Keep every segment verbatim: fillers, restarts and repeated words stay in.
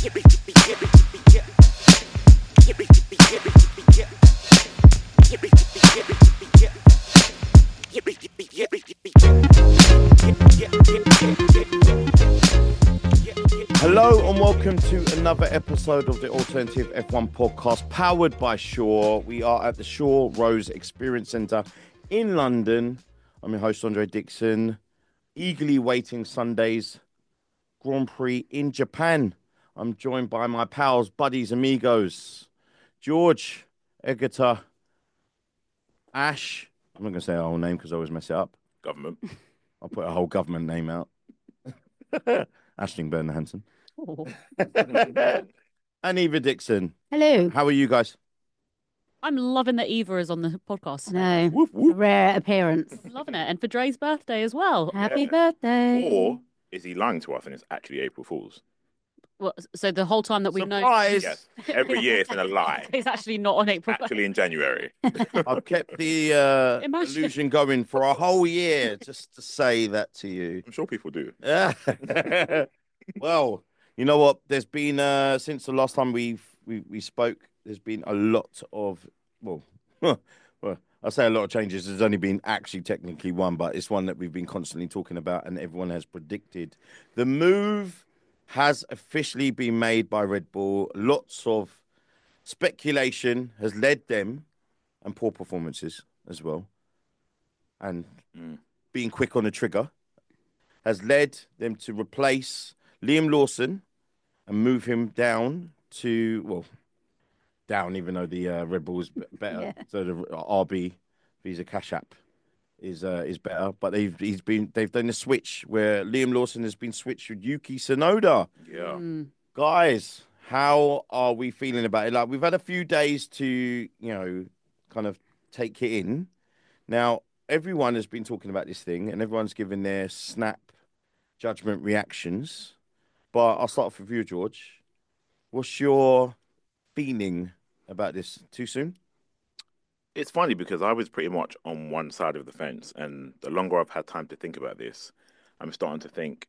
Hello and welcome to another episode of the Alternative F one podcast powered by Shaw. We are at the Shaw Rose Experience Centre in London. I'm your host, Andre Dixon, eagerly waiting Sunday's Grand Prix in Japan. I'm joined by my pals, buddies, amigos, George, Egata, Ash. I'm not going to say our whole name because I always mess it up. Government. I'll put a whole government name out. Ashling Bernard Hansen. Oh. And Eva Dixon. Hello. How are you guys? I'm loving that Eva is on the podcast. No, Woof, woof. rare appearance. Loving it. And for Dre's birthday as well. Happy Yeah. birthday. Or is he lying to us and it's actually April Fool's? Well, so the whole time that we've known Surprise! Yes. Every year it's been a lie. it's actually not on April. Actually in January. I've kept the uh, Imagine. illusion going for a whole year just to say that to you. I'm sure people do. Well, you know what? There's been uh, since the last time we we we spoke. There's been a lot of well, well, I say a lot of changes. There's only been actually technically one, but it's one that we've been constantly talking about, and everyone has predicted. The move has officially been made by Red Bull. Lots of speculation has led them, and poor performances as well, and Mm. being quick on the trigger has led them to replace Liam Lawson and move him down to, well, down even though the uh, Red Bull is b- better. Yeah. So the R B Visa Cash App is uh, is better. But they've he's been they've done a switch where Liam Lawson has been switched with Yuki Tsunoda. Yeah. Mm. Guys, how are we feeling about it? Like we've had a few days to, you know, kind of take it in. Now, everyone has been talking about this thing and everyone's given their snap judgment reactions. But I'll start off with you, George. What's your feeling about this? Too soon? It's funny because I was pretty much on one side of the fence, and the longer I've had time to think about this, I'm starting to think,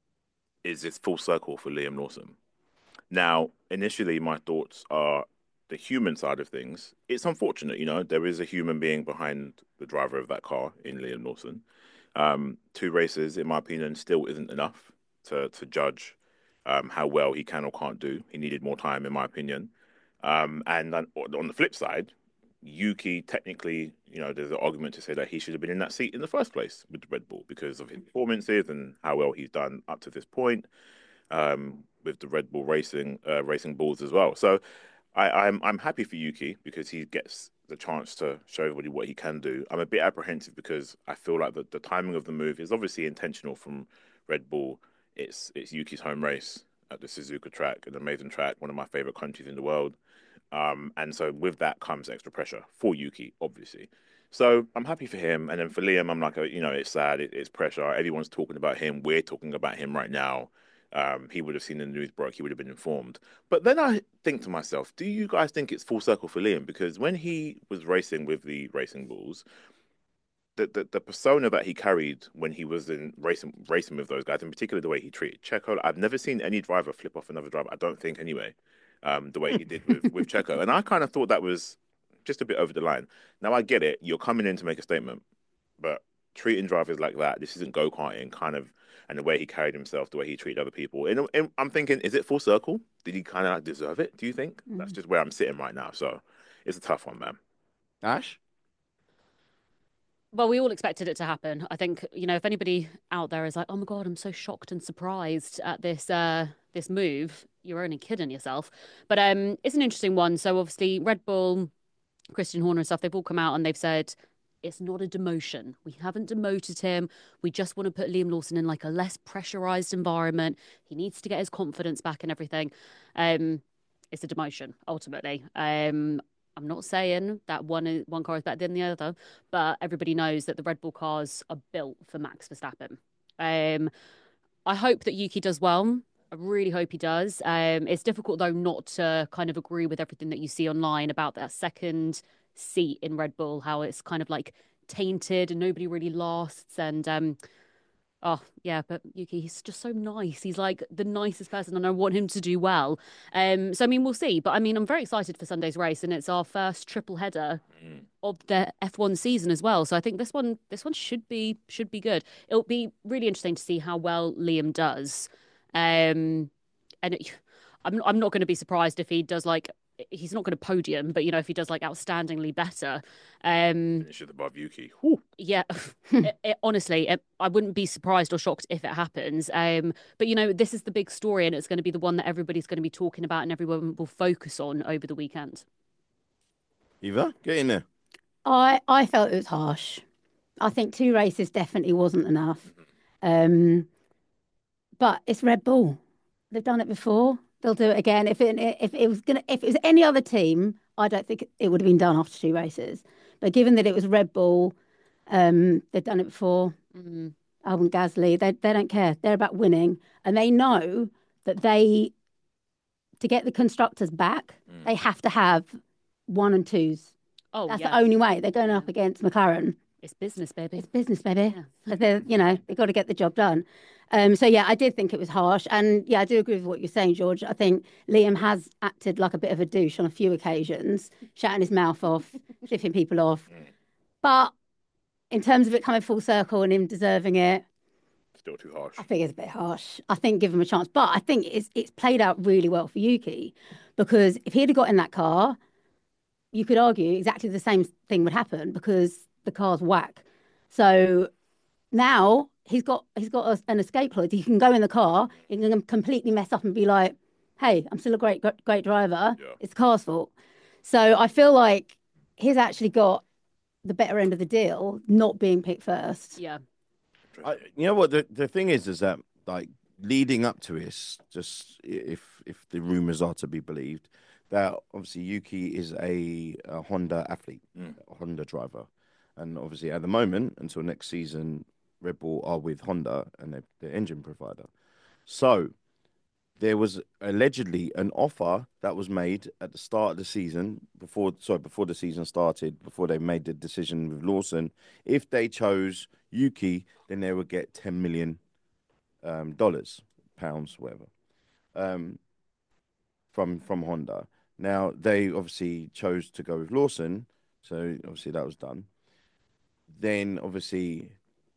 is this full circle for Liam Lawson? Now, initially, my thoughts are the human side of things. It's unfortunate, you know, there is a human being behind the driver of that car in Liam Lawson. Um, two races, in my opinion, still isn't enough to to judge um, how well he can or can't do. He needed more time, in my opinion. Um, and then on the flip side, Yuki, technically, you know, there's an argument to say that he should have been in that seat in the first place with the Red Bull because of his performances and how well he's done up to this point um, with the Red Bull racing uh, racing bulls as well. So I, I'm I'm happy for Yuki because he gets the chance to show everybody what he can do. I'm a bit apprehensive because I feel like the, the timing of the move is obviously intentional from Red Bull. It's it's Yuki's home race at the Suzuka track, an amazing track, one of my favorite countries in the world. Um, and so with that comes extra pressure for Yuki, obviously. So I'm happy for him. And then for Liam, I'm like, you know, it's sad. It, it's pressure. Everyone's talking about him. We're talking about him right now. Um, he would have seen the news broke. He would have been informed. But then I think to myself, do you guys think it's full circle for Liam? Because when he was racing with the Racing Bulls, the, the, the persona that he carried when he was in racing racing with those guys, in particular the way he treated Checo, I've never seen any driver flip off another driver. I don't think anyway. Um, the way he did with, with Checo. And I kind of thought that was just a bit over the line. Now, I get it. You're coming in to make a statement, but treating drivers like that, this isn't go-karting, kind of, and the way he carried himself, the way he treated other people. And, and I'm thinking, is it full circle? Did he kind of like deserve it, do you think? Mm. That's just where I'm sitting right now. So it's a tough one, man. Ash? Well, we all expected it to happen. I think, you know, if anybody out there is like, oh my God, I'm so shocked and surprised at this uh, this move, you're only kidding yourself. But um, it's an interesting one. So obviously Red Bull, Christian Horner and stuff, they've all come out and they've said, it's not a demotion. We haven't demoted him. We just want to put Liam Lawson in like a less pressurized environment. He needs to get his confidence back and everything. Um, it's a demotion, ultimately. Um, I'm not saying that one one car is better than the other, but everybody knows that the Red Bull cars are built for Max Verstappen. Um, I hope that Yuki does well. I really hope he does. Um, it's difficult, though, not to kind of agree with everything that you see online about that second seat in Red Bull, how it's kind of like tainted and nobody really lasts. And um, Oh, yeah, but Yuki, he's just so nice. He's like the nicest person, and I want him to do well. Um, so I mean, we'll see. But I mean, I'm very excited for Sunday's race, and it's our first triple header Mm. of the F one season as well. So I think this one, this one should be should be good. It'll be really interesting to see how well Liam does. Um, and it, I'm I'm not going to be surprised if he does like he's not going to podium, but you know if he does like outstandingly better. Um, Finishes above Yuki. Whew. yeah, it, it, honestly, it, I wouldn't be surprised or shocked if it happens. Um, but you know, this is the big story, and it's going to be the one that everybody's going to be talking about, and everyone will focus on over the weekend. Eva, get in there. I I felt it was harsh. I think two races definitely wasn't enough. Um, but it's Red Bull. They've done it before. They'll do it again. If it if it was gonna if it was any other team, I don't think it would have been done after two races. But given that it was Red Bull, um, they've done it before. Mm. Albon Gasly, they they don't care. They're about winning, and they know that they to get the constructors back, Mm. they have to have one and twos. Oh, That's yeah, the only way. They're going Yeah. up against McLaren. it's business, baby. It's business, baby. Yeah. So they're, you know, they've got to get the job done. Um, so yeah, I did think it was harsh, and yeah, I do agree with what you're saying, George. I think Liam has acted like a bit of a douche on a few occasions, shutting his mouth off, flipping people off. But in terms of it coming full circle and him deserving it, Still too harsh. I think it's a bit harsh. I think give him a chance, but I think it's it's played out really well for Yuki, because if he'd have got in that car, you could argue exactly the same thing would happen because the car's whack. So now he's got he's got a, an escape clause. He can go in the car, he can completely mess up and be like, "Hey, I'm still a great great driver. Yeah. It's the car's fault." So I feel like he's actually got the better end of the deal, not being picked first. Yeah. I, you know what the the thing is is that like leading up to this, just i- if if the rumors are to be believed, that obviously Yuki is a, a Honda athlete, Mm. a Honda driver, and obviously at the moment until next season, Red Bull are with Honda and they're the engine provider. So there was allegedly an offer that was made at the start of the season before sorry before the season started, before they made the decision with Lawson. If they chose Yuki, then they would get ten million um, dollars, pounds, whatever, um, from from Honda. Now they obviously chose to go with Lawson, so obviously that was done. Then obviously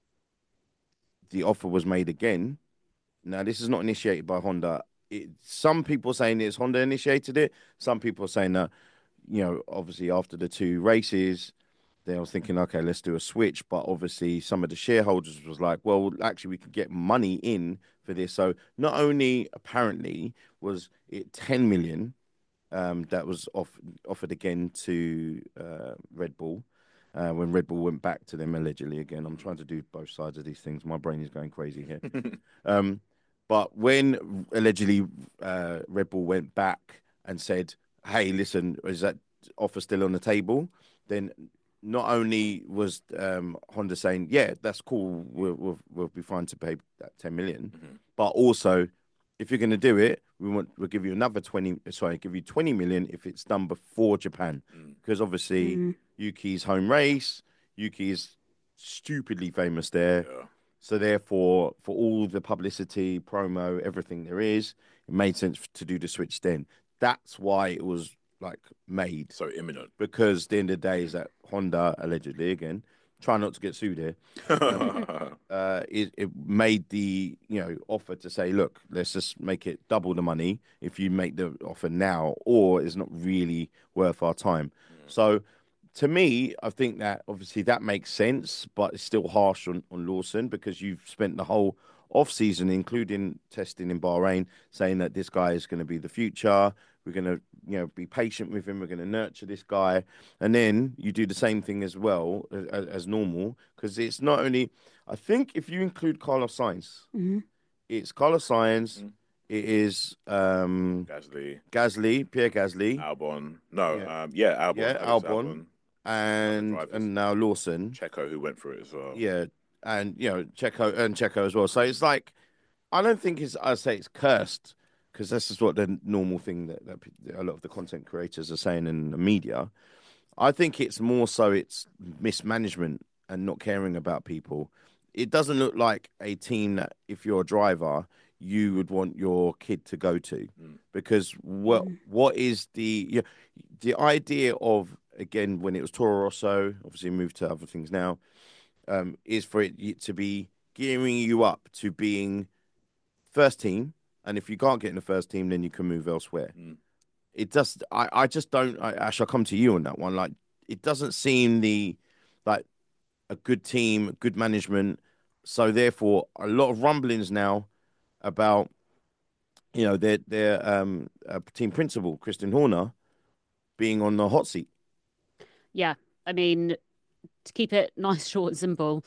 the offer was made again. Now this is not initiated by Honda. It, some people saying it's Honda initiated it. Some people are saying that, you know, obviously after the two races, they was thinking, okay, let's do a switch. But obviously, some of the shareholders was like, well, actually, we could get money in for this. So not only apparently was it ten million um, that was off, offered again to uh, Red Bull. Uh, when Red Bull went back to them allegedly again. I'm trying to do both sides of these things. My brain is going crazy here. um, but when allegedly uh, Red Bull went back and said, hey, listen, is that offer still on the table? Then not only was um, Honda saying, yeah, that's cool, we'll, we'll, we'll be fine to pay that ten million, Mhm. but also, if you're going to do it, we want we'll give you another twenty. Sorry, give you twenty million if it's done before Japan, Mm. because obviously Mm. Yuki's home race, Yuki is stupidly famous there. Yeah. So therefore, for all the publicity, promo, everything there is, it made sense to do the switch then. That's why it was like made, So imminent. because the end of the day is that Honda allegedly again, try not to get sued here. Uh, it, it made the you know offer to say, look, let's just make it double the money if you make the offer now, or it's not really worth our time. So to me, I think that obviously that makes sense, but it's still harsh on, on Lawson, because you've spent the whole off season, including testing in Bahrain, saying that this guy is going to be the future. We're going to, you know, be patient with him. We're going to nurture this guy, and then you do the same thing as well as, as normal, because it's not only. I think if you include Carlos Sainz, Mhm. it's Carlos Sainz. Mhm. It is um, Gasly, Gasly, Pierre Gasly, Albon. No, Yeah. um, yeah, Albon. Yeah, Alex Albon. and drivers. and now Lawson. Checo, who went for it as well. Yeah, and you know Checo and Checo as well. So it's like, I don't think it's I say it's cursed, because this is what the normal thing that, that pe- a lot of the content creators are saying in the media. I think it's more so it's mismanagement and not caring about people. it doesn't look like a team that, if you're a driver, you would want your kid to go to, Mm. because what Mm. what is the yeah, the idea of, again, when it was Toro Rosso, obviously moved to other things now, um, is for it to be gearing you up to being first team, and if you can't get in the first team, then you can move elsewhere. Mm. It just, I, I just don't. I, Ash, I'll come to you on that one. Like, it doesn't seem the like a good team, good management. So therefore, a lot of rumblings now about, you know, their their um uh, team principal Christian Horner being on the hot seat. Yeah, I mean, to keep it nice, short, and simple,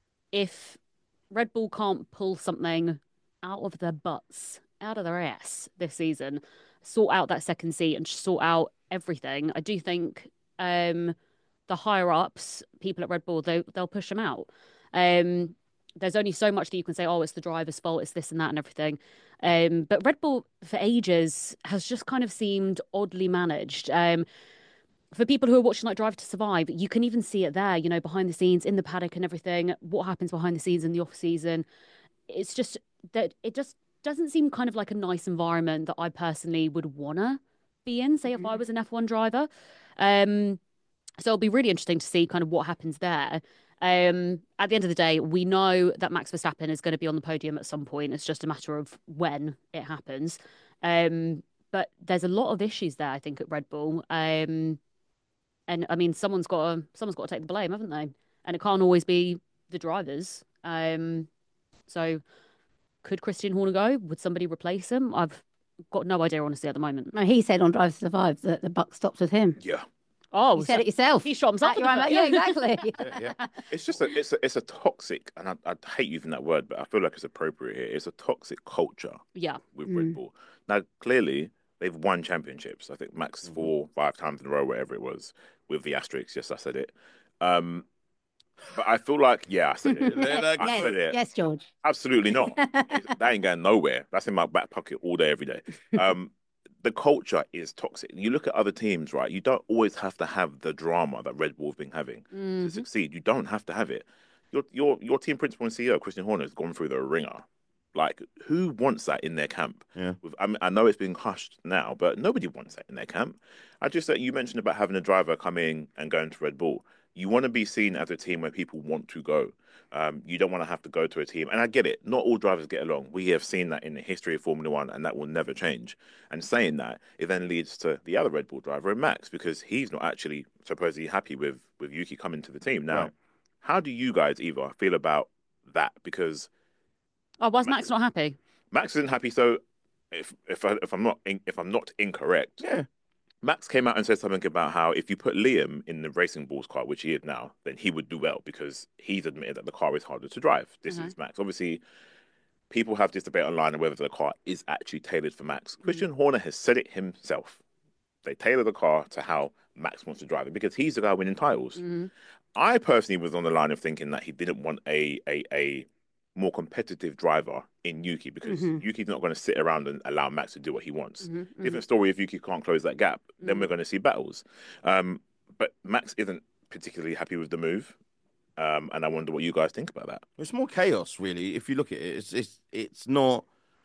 if Red Bull can't pull something out of their butts, out of their ass this season, sort out that second seat and sort out everything, I do think um, the higher ups, people at Red Bull, they, they'll push them out. Um, there's only so much that you can say, oh, it's the driver's fault, it's this and that and everything. Um, but Red Bull, for ages, has just kind of seemed oddly managed. Um, for people who are watching like Drive to Survive, you can even see it there, you know, behind the scenes, in the paddock and everything, what happens behind the scenes in the off season. It's just that it just doesn't seem kind of like a nice environment that I personally would wanna be in, say if I was an F one driver. Um, so it'll be really interesting to see kind of what happens there. Um, at the end of the day, we know that Max Verstappen is going to be on the podium at some point. It's just a matter of when it happens. Um, but there's a lot of issues there, I think, at Red Bull. Um, and I mean, someone's got to someone's got to take the blame, haven't they? And it can't always be the drivers. Um, so could Christian Horner go? Would somebody replace him? I've got no idea, honestly, at the moment. No, he said on Drive to Survive that the buck stops with him. Yeah. Oh, You said so it yourself. he shot himself At in your the own- foot. Yeah, exactly. Yeah, yeah. It's just a it's a it's a toxic, and I, I hate using that word, but I feel like it's appropriate here. It's a toxic culture Yeah. with Mm. Red Bull. Now, clearly, they've won championships. I think Max Mhm. four, five times in a row, whatever it was, with the asterisks. Yes, I said it. Um, but I feel like, yeah, I said it. I yes, said it. yes, George. Absolutely not. That ain't going nowhere. That's in my back pocket all day, every day. Um, the culture is toxic. You look at other teams, right? You don't always have to have the drama that Red Bull have been having to Mhm. succeed. You don't have to have it. Your your your team principal and C E O, Christian Horner, has gone through the ringer. Like, who wants that in their camp? Yeah. With, I, mean, I know it's been hushed now, but nobody wants that in their camp. I just that you mentioned about having a driver come in and going to Red Bull. You want to be seen as a team where people want to go. Um, you don't want to have to go to a team. And I get it. Not all drivers get along. We have seen that in the history of Formula One, and that will never change. And saying that, it then leads to the other Red Bull driver, Max, because he's not actually supposedly happy with, with Yuki coming to the team. Now, Right. how do you guys, Eva, feel about that? Because Oh, was Ma- Max not happy? Max isn't happy. So if if I, if I'm not in, if I'm not incorrect, Yeah. Max came out and said something about how if you put Liam in the Racing Bulls car, which he is now, then he would do well because he's admitted that the car is harder to drive. This Mhm. is Max. Obviously, people have this debate online on whether the car is actually tailored for Max. Christian Horner has said it himself. They tailor the car to how Max wants to drive it because he's the guy winning titles. Mhm. I personally was on the line of thinking that he didn't want a a, a more competitive driver in Yuki because Mhm. Yuki's not going to sit around and allow Max to do what he wants. Mhm. Mhm. Different story if Yuki can't close that gap, then Mhm. we're going to see battles. Um, but Max isn't particularly happy with the move, um, and I wonder what you guys think about that. It's more chaos, really. If you look at it, it's it's it's not.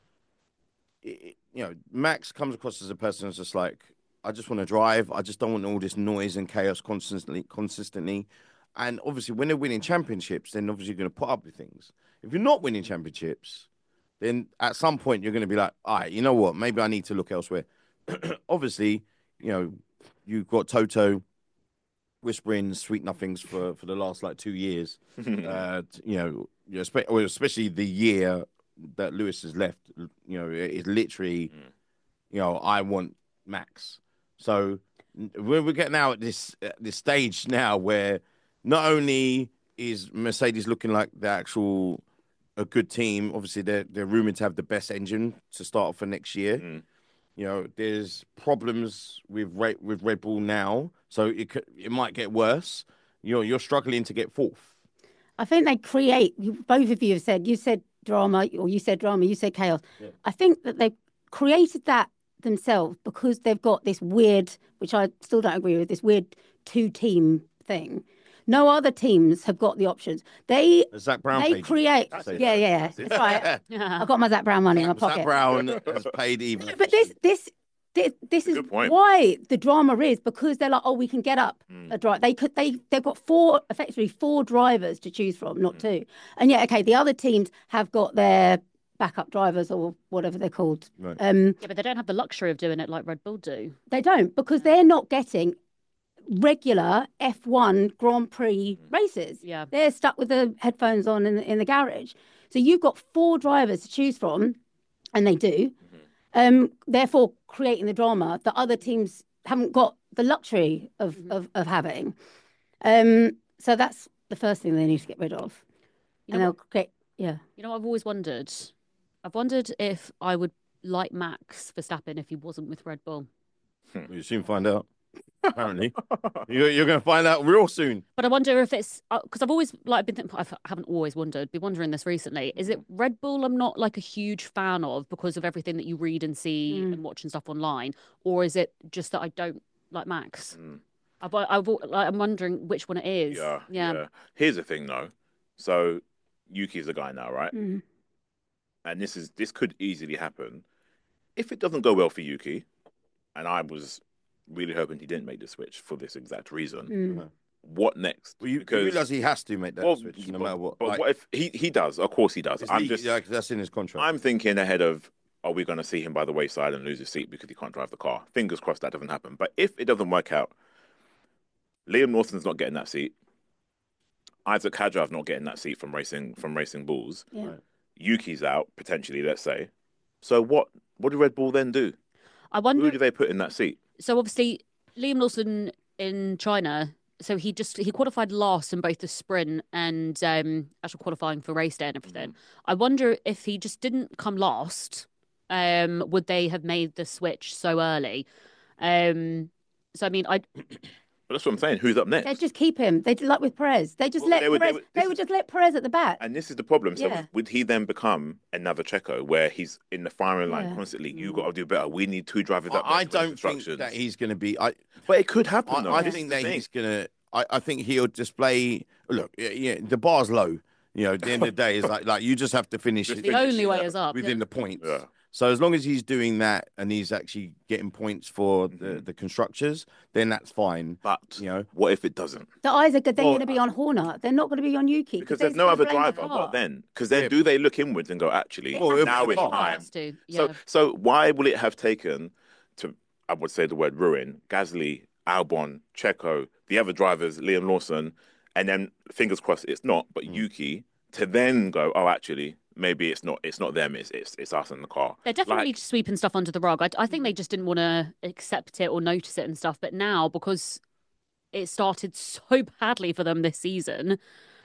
It, you know, Max comes across as a person who's just like, I just want to drive. I just don't want all this noise and chaos constantly, consistently. And obviously, when they're winning championships, then obviously you're going to put up with things. If you're not winning championships, then at some point you're going to be like, all right, you know what? Maybe I need to look elsewhere. Obviously, you know, you've got Toto whispering sweet nothings for, for the last like two years. uh, t- you know, you know, spe- well, especially the year that Lewis has left. You know, it- it's literally, Mm. you know, I want Max. So n- we're we're getting now at this at this stage now where not only is Mercedes looking like the actual a good team. Obviously, they're they're rumored to have the best engine to start off for next year. Mm. You know, there's problems with Red, with Red Bull now, so it could, it might get worse. You know, you're struggling to get fourth. I think they create, you- both of you have said, you said drama, or you said drama, you said chaos. Yeah. I think that they've created that themselves because they've got this weird, which I still don't agree with, this weird two team thing. No other teams have got the options. They The Zach Brown they paid. create. That's Yeah, it. yeah, yeah. That's it. That's right. I've got my Zach Brown money in my Zach pocket. Brown has paid even. But this, this, this, this is good point. why the drama is because they're like, oh, we can get up Mm. a drive. They could, they, they've got four, effectively four drivers to choose from, not two. And yeah, okay, the other teams have got their backup drivers or whatever they're called. Right. Um, Yeah, but they don't have the luxury of doing it like Red Bull do. they don't because they're not getting regular F one Grand Prix races. Yeah. They're stuck with the headphones on in the, in the garage. So you've got four drivers to choose from, and they do. Um, therefore, creating the drama that other teams haven't got the luxury of, of, of having. Um, so that's the first thing they need to get rid of. You and know they'll create, yeah. You know, I've always wondered. I've wondered if I would like Max Verstappen if he wasn't with Red Bull. You soon find out. Apparently, you're, you're going to find out real soon. But I wonder if it's because I've always like been. Th- I haven't always wondered. Been wondering this recently. Is it Red Bull? I'm not like a huge fan of because of everything that you read and see Mm. and watch and stuff online, or is it just that I don't like Max? Mm. I've, I've like, I'm wondering which one it is. Yeah, yeah. yeah. Here's the thing, though. So Yuki's the guy now, right? Mm. And this is this could easily happen if it doesn't go well for Yuki. And I was really hoping he didn't make the switch for this exact reason. Mm. What next? Well, you, Because- you realise he has to make that Well, switch no but- matter what. But Like, what if he he does? Of course he does. it's I'm legal- just yeah, 'cause that's in his contract. I'm thinking ahead of, are we going to see him by the wayside and lose his seat because he can't drive the car? Fingers crossed that doesn't happen. But if it doesn't work out, Liam Lawson's not getting that seat. Isaac Hadjar's not getting that seat from racing from Racing Bulls. Yeah. Right. Yuki's out potentially. Let's say. So what? What do Red Bull then do? I Who wonder. do they put in that seat? So obviously Liam Lawson in China. So he just he qualified last in both the sprint and um, actual qualifying for race day and everything. Mm-hmm. I wonder if he just didn't come last, um, would they have made the switch so early? Um, so I mean, I But that's what I'm saying. Who's up next? They just keep him. They like with Perez. They just Well, let they would- they Perez. would- They this would is- just let Perez at the back. And this is the problem. So Yeah. would he then become another Checo where he's in the firing line Yeah. constantly? You got to do better. We need two drivers up. I, I next with don't think instructions. that he's going to be. I, But it could happen. I, though. I This think is the that thing. he's going to. I, I think he'll display. Look, yeah, yeah, the bar's low. You know, at the end of the day, it's like like you just have to finish Just it the finish, only way yeah. is up. within yeah. the points. Yeah. So as long as he's doing that and he's actually getting points for the, Mhm. the constructors, then that's fine. But You know, what if it doesn't? The eyes are good. They're Well, going to be on Horner. They're not going to be on Yuki Because they're there's no gonna other blame the driver. car. What then? Because then Yeah. do they look inwards and go, actually, Well, if now the it's car time? Has to, yeah. So, so why will it have taken to, I would say the word ruin, Gasly, Albon, Checo, the other drivers, Liam Lawson, and then fingers crossed it's not, but Mm. Yuki, to then go, oh, actually, maybe it's not, it's not them, it's it's, it's us in the car. They're definitely Like- just sweeping stuff under the rug. I, I think they just didn't want to accept it or notice it and stuff. But now, because it started so badly for them this season,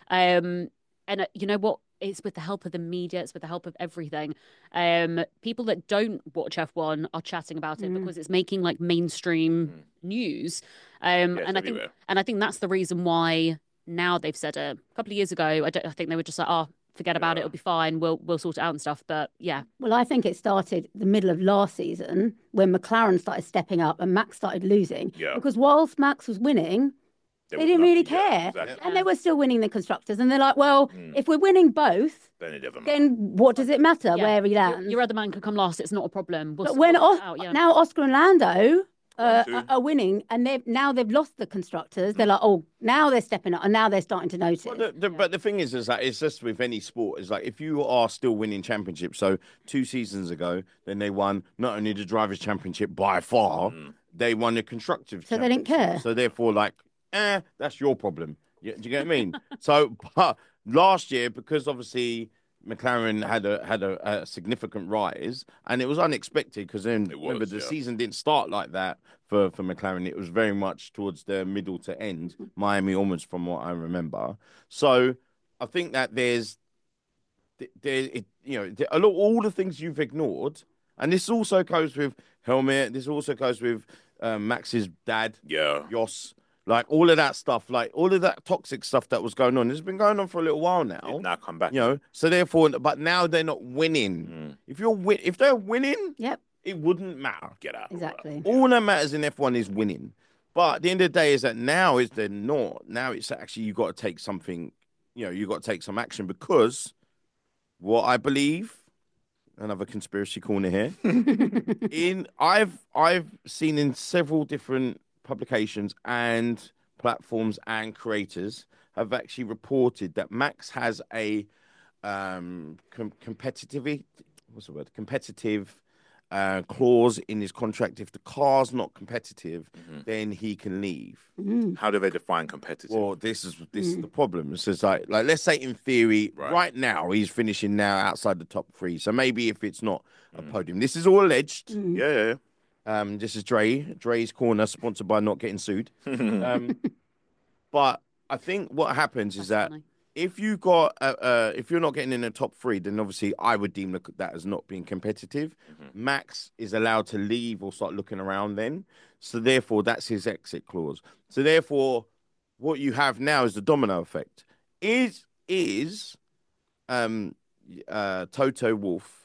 um, and uh, you know what? It's with the help of the media. It's with the help of everything. Um, people that don't watch F one are chatting about it Mm. because it's making like mainstream Mm. news. Um, Yeah, it's and I think, everywhere. and I think that's the reason why now they've said it. A couple of years ago, I, don't, I think they were just like, "Oh, forget about it. Yeah. It'll be fine. We'll we'll sort it out and stuff." But yeah, Well, I think it started the middle of last season when McLaren started stepping up and Max started losing. Yeah. Because whilst Max was winning, they was didn't really nothing- yeah, care. exactly. And they were still winning the constructors. And they're like, well, Mm. if we're winning both, Then it doesn't matter. then what does it matter Yeah. where he your, lands? your other man could come last. It's not a problem. We'll but s- when we'll Os- sort it out, yeah. now Oscar and Lando uh, One, are, two. are winning, and they've now they've lost the constructors. Mm. They're like, oh, now they're stepping up, and now they're starting to notice. Well, the, the, but the thing is, is that it's just with any sport. Is like if you are still winning championships. So two seasons ago, then they won not only the drivers' championship by far, Mm. they won the constructors. So they didn't championship. care. So therefore, like, eh, that's your problem. You, do you get what I mean? So, but last year, because obviously McLaren had a had a, a significant rise, and it was unexpected because then It was, remember the yeah. season didn't start like that for for McLaren. It was very much towards the middle to end, Miami onwards, from what I remember. So I think that there's there it, you know there, a lot, all the things you've ignored, and this also goes with Helmet. This also goes with um, Max's dad, Yeah. Yoss. Like all of that stuff, like all of that toxic stuff that was going on, it's been going on for a little while now. It's now come back. You know, so therefore, but now they're not winning. Mm. If you're win, if they're winning, Yep, it wouldn't matter. Get out. exactly. All that matters in F one is winning. But at the end of the day, is that now is they're not. Now it's actually you got to take something. You know, you got to take some action because what I believe, another conspiracy corner here. in I've I've seen in several different publications and platforms and creators have actually reported that Max has a um com- competitive what's the word competitive uh, clause in his contract. If the car's not competitive, Mhm. then he can leave. Mm. How do they define competitive? Well, this is this is Mm. the problem. It's just like like let's say in theory, Right. right, now he's finishing now outside the top three. So maybe if it's not a Mm. podium, this is all alleged. Mm. yeah, yeah, Um, this is Dre, Dre's Corner, sponsored by Not Getting Sued. yeah. Um, but I think what happens is That's that funny. if you got uh, uh, if you're not getting in the top three, then obviously I would deem the- that as not being competitive. Mhm. Max is allowed to leave or start looking around then. So therefore, that's his exit clause. So therefore, what you have now is the domino effect. Is is um uh Toto Wolff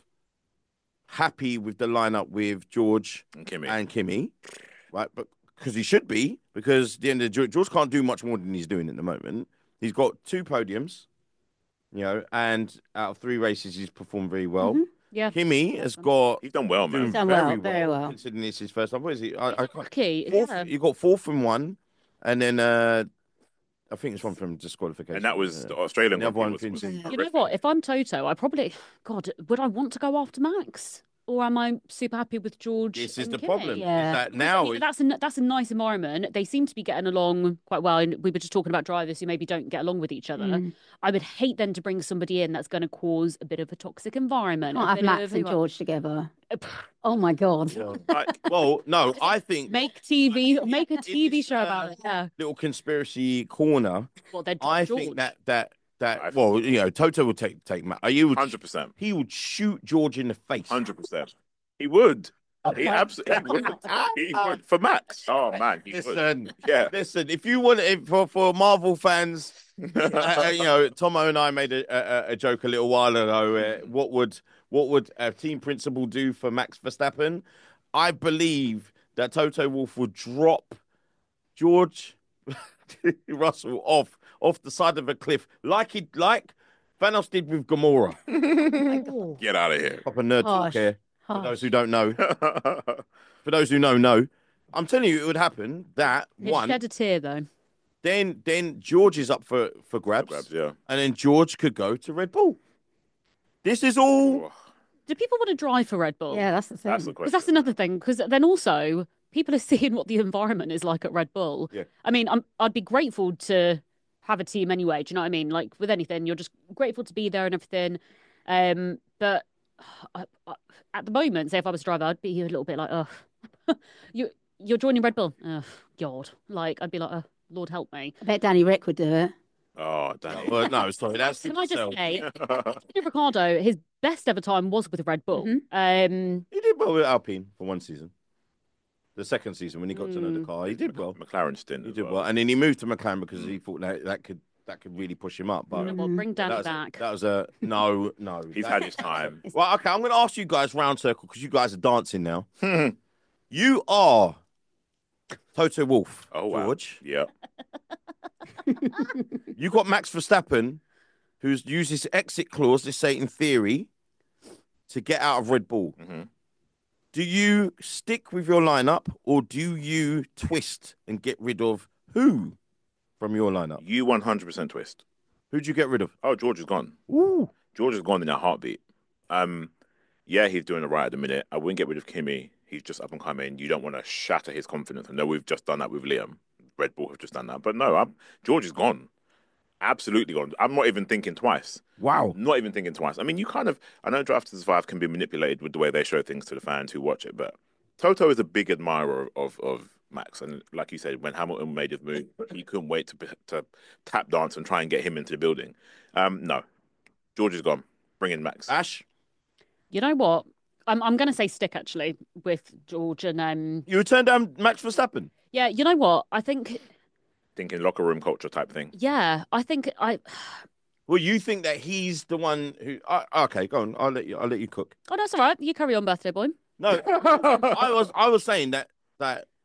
happy with the lineup with George And Kimmy. and Kimmy, right? But because he should be, because the end of George, George can't do much more than he's doing at the moment. He's got two podiums, you know, and out of three races, he's performed very well. Mhm. Yeah. Kimmy has got He's done well, doing man. Done very well, very well. considering this is his first time. What is he? I, I can't, Lucky. fourth, Yeah. You got fourth in one, and then uh, I think it's one from disqualification. And that was yeah. the Australian The other Grand one, Prix was, was Vincent. You know what? If I'm Toto, I probably, God, would I want to go after Max? Or am I super happy with George? This is and the Kimmy? problem. Yeah. Is that Because, now you know, it- that's a that's a nice environment. They seem to be getting along quite well. And we were just talking about drivers who maybe don't get along with each other. Mm. I would hate then to bring somebody in that's going to cause a bit of a toxic environment. Can't a have bit Max of, and George together. Oh my God. like, well, no, I think Make T V, make a T V It's, show uh, about it. Yeah. little conspiracy corner. Well, they're I George. think that that that I've- well, you know, Toto would take take Matt. He would hundred percent, he would shoot George in the face. hundred percent. He would. He my absolutely would. He would for Max. Oh man, he would. Listen, Yeah. listen. If you want it for for Marvel fans, uh, uh, you know, Tomo and I made a, a, a joke a little while ago. Uh, what would what would a team principal do for Max Verstappen? I believe that Toto Wolff would drop George Russell off off the side of a cliff, like he like Thanos did with Gamora. Get out of here. Proper nerd talk Harsh. here. For Harsh. those who don't know, for those who know, know. I'm telling you, it would happen. That He'd one, shed a tear though. then then George is up for for grabs, Grabs, yeah. and then George could go to Red Bull. This is all. Oh, Do people want to drive for Red Bull? Yeah, that's the thing. that's the Because question. that's another thing. Because then also people are seeing what the environment is like at Red Bull. Yeah. I mean, I'm, I'd be grateful to have a team anyway. Do you know what I mean? Like with anything, you're just grateful to be there and everything. Um, but I, I, at the moment, say if I was a driver, I'd be a little bit like, oh, you you're joining Red Bull. Oh God, like I'd be like, oh, Lord help me. I bet Danny Rick would do it. Oh, damn. Well, no, sorry, that's Can I just himself. say, Daniel Ricciardo, his best ever time was with Red Bull. Mhm. Um, He did well with Alpine for one season. The second season, when he got to know the Mm. car, he did well. McLaren stint. He as did well, and then he moved to McLaren because Mm. he thought that that could that could really push him up. But you know what, bring Danny that was, back. that was a no, no. He's That- had his time. Well, okay, I'm going to ask you guys round circle because you guys are dancing now. You are Toto Wolff, Oh, wow. George. Yeah. You got Max Verstappen, who's used his exit clause, let's say in theory, to get out of Red Bull. hmm Do you stick with your lineup or do you twist and get rid of who from your lineup? You one hundred percent twist. Who'd you get rid of? Oh, George is gone. Ooh. George is gone in a heartbeat. Um, yeah, he's doing it right at the minute. I wouldn't get rid of Kimmy. He's just up and coming. You don't want to shatter his confidence. I know we've just done that with Liam. Red Bull have just done that. But no, I'm, George is gone. Absolutely gone. I'm not even thinking twice. Wow. Not even thinking twice. I mean, you kind of, I know Drive to Survive can be manipulated with the way they show things to the fans who watch it, but Toto is a big admirer of, of Max. And like you said, when Hamilton made his move, he couldn't wait to, to tap dance and try and get him into the building. Um, no, George is gone. Bring in Max. Ash, You know what? I'm I'm going to say stick actually with George and um you would turn down Max Verstappen. yeah. You know what? I think Thinking locker room culture type thing. yeah. I think I. Well, you think that he's the one who? Uh, okay, go on. I'll let you. I'll let you cook. Oh, that's all right. You carry on, birthday boy. No, I was. I was saying that that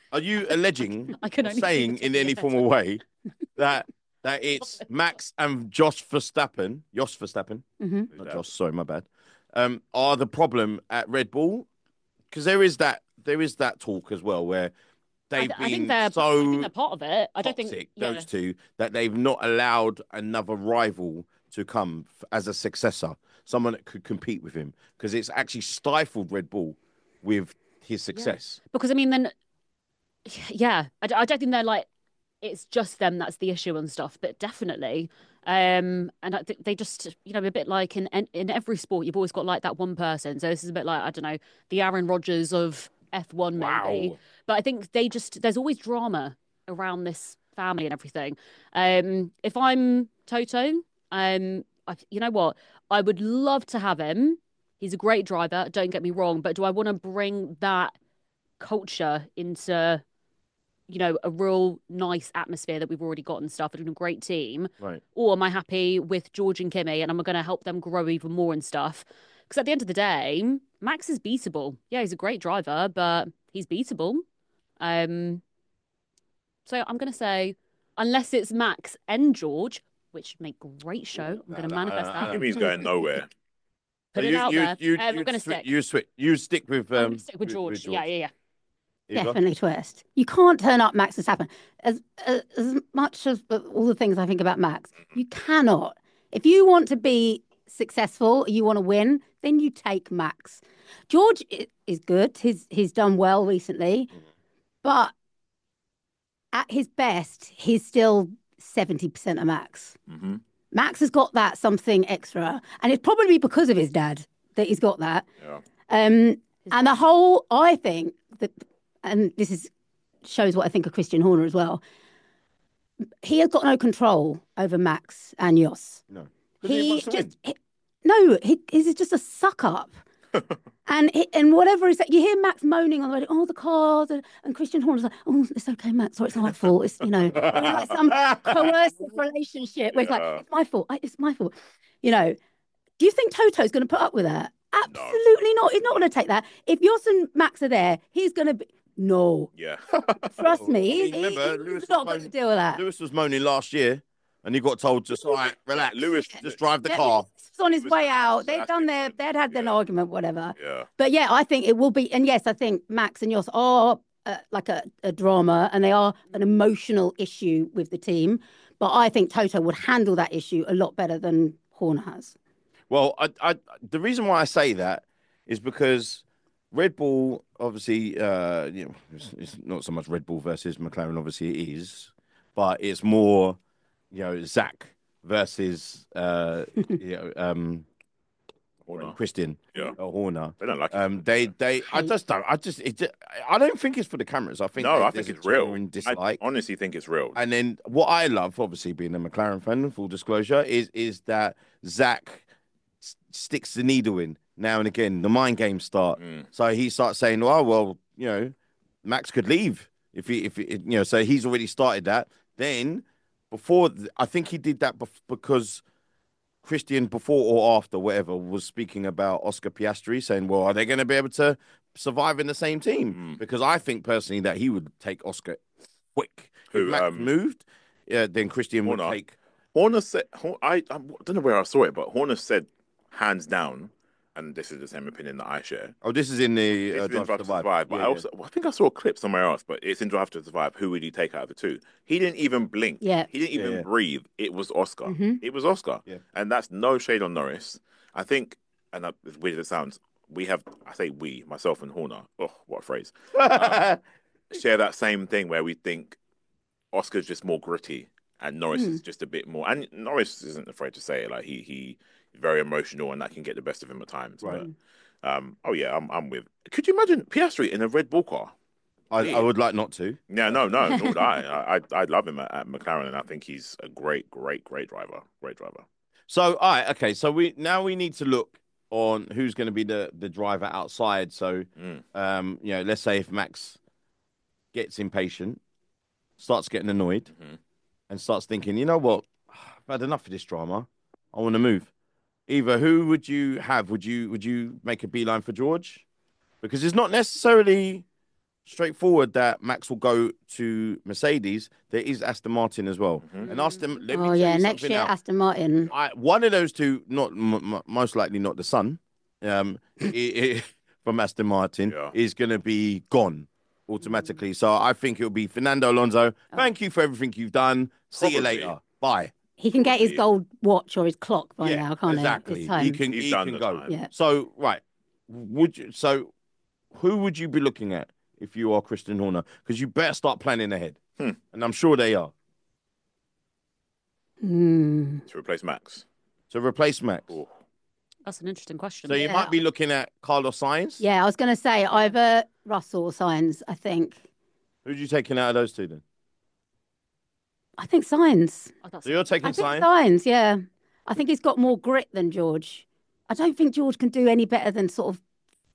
are you alleging, I can or only see saying the in tip of any your form head. of way that that it's Max and Josh Verstappen, Jos Verstappen, Mhm. not Josh, sorry, my bad, um, are the problem at Red Bull? Because there is that there is that talk as well where I, they've th- I think been they're. I so think they're part of it. I don't toxic, think yeah. those two, that they've not allowed another rival to come f- as a successor, someone that could compete with him, because it's actually stifled Red Bull with his success. Because I mean, then yeah, I, d- I don't think they're like it's just them that's the issue and stuff, but definitely. Um, and I think they just, you know, a bit like in in in every sport, you've always got like that one person. So this is a bit like I don't know, the Aaron Rodgers of F one maybe. Wow. But I think they just there's always drama around this family and everything. Um, if I'm Toto, um, I, you know what, I would love to have him. He's a great driver. Don't get me wrong, but do I want to bring that culture into you know, a real nice atmosphere that we've already got and stuff and a great team? Right. Or am I happy with George and Kimmy and I'm going to help them grow even more and stuff? Because at the end of the day, Max is beatable. Yeah, he's a great driver, but he's beatable. Um, so I'm going to say, unless it's Max and George, which make great show, I'm going to Uh, manifest uh, that. Kimmy's going nowhere. Put So it you, out you, there. You, Um, I'm you, going to swi- stick. You, stick. You stick with. Um, I'm going to stick with George. Yeah, yeah, yeah. Eva? Definitely twist. You can't turn up Max Verstappen. As, as as much as all the things I think about Max, you cannot. If you want to be successful, you want to win, then you take Max. George i- is good. He's he's done well recently, but at his best, he's still seventy percent of Max. Mm-hmm. Max has got that something extra, and it's probably because of his dad that he's got that. Yeah. Um, and the whole, I think that, and this is shows what I think of Christian Horner as well. He has got no control over Max and Jos. No. 'Cause he He wants to win. just he, no, he he's just a suck up. And he, and whatever is that, you hear Max moaning on the radio, oh, the cars, and, and Christian Horner's like, oh, it's okay, Max, sorry, it's not my fault. It's, you know, it's like some coercive relationship where it's like, Yeah. it's my fault, I, it's my fault. You know, do you think Toto's going to put up with that? Absolutely not. He's not going to take that. If Jos and Max are there, he's going to be, no, Yeah. trust me, I he's, mean, he- remember, he's Lewis was not going to moaning- deal with that. Lewis was moaning last year, and he got told just all right, relax, Lewis- just drive the Yeah, car. Lewis was on his Lewis way was out. They'd fantastic. done their, they'd had their Yeah. argument, whatever. Yeah. But yeah, I think it will be, and yes, I think Max and Jos are uh, like a, a drama, and they are an emotional issue with the team. But I think Toto would handle that issue a lot better than Horner has. Well, I, I, the reason why I say that is because Red Bull, obviously, uh, you know, it's, it's not so much Red Bull versus McLaren. Obviously, it is, but it's more, you know, Zach versus, uh, you know, um, Horner. Christian, Yeah. or Horner. They don't like it. Um, they, they, I just don't. I just, it, ju- I don't think it's for the cameras. I think No, that I there's think a it's real. genuine I dislike. honestly think it's real. And then what I love, obviously being a McLaren fan, full disclosure, is is that Zach s- sticks the needle in now and again. The mind games start, Mm. so he starts saying, "Oh well, you know, Max could leave if he if he, you know." So he's already started that. Then before, I think he did that bef- because Christian, before or after, whatever, was speaking about Oscar Piastri, saying, "Well, are they going to be able to survive in the same team?" Mm. Because I think personally that he would take Oscar quick. Who, If Max um, moved, yeah, then Christian would Horner? take. Horner said, Hor- I, I don't know where I saw it, but Horner said, hands down, and this is the same opinion that I share. Oh, this is in the This uh, is in Drive Drive to to Survive. Survive, but Yeah, I yeah. also I think I saw a clip somewhere else, but it's in Drive to Survive. Who would he take out of the two? He didn't even blink. Yeah. He didn't even Yeah, yeah. breathe. It was Oscar. Mhm. It was Oscar. Yeah. And that's no shade on Norris. I think, and that- as weird as it sounds, we have, I say we, myself and Horner, oh, what a phrase, Um, share that same thing where we think Oscar's just more gritty and Norris Hmm. is just a bit more. And Norris isn't afraid to say it. Like he he very emotional and that can get the best of him at times. Right. But um, oh yeah, I'm I'm with. Could you imagine Piastri in a Red Bull car? I, I would like not to. Yeah, no, no, nor would I. I I I love him at, at McLaren, and I think he's a great, great, great driver. Great driver. So, all right, okay. So we now we need to look on who's going to be the the driver outside. So, Mm. um, you know, let's say if Max gets impatient, starts getting annoyed, Mhm. and starts thinking, you know what, I've had enough of this drama. I want to move. Eva, who would you have? Would you would you make a beeline for George? Because it's not necessarily straightforward that Max will go to Mercedes, there is Aston Martin as well. Mhm. And Aston, let me Oh tell yeah, you next something year else. Aston Martin. I, one of those two, not m- m- most likely not the son, um, i i from Aston Martin, Yeah. is going to be gone automatically. So I think it'll be Fernando Alonso. Thank you for everything you've done. See you Probably. later. Bye. He can get his Probably. gold watch or his clock by yeah, now, can't exactly. he? It's He time. can. He's he done can the go. time. Yeah. So right, would you? So who would you be looking at if you are Christian Horner? Because you better start planning ahead, Hmm. and I'm sure they are. Hmm. To replace Max. To replace Max. Oh. That's an interesting question. So you Yeah. might be looking at Carlos Sainz. Yeah, I was going to say either Russell or Sainz. I think. Who'd you taking out of those two then? I think Sainz. Oh, that's So you're taking I think Sainz. Sainz. Yeah, I think he's got more grit than George. I don't think George can do any better than sort of.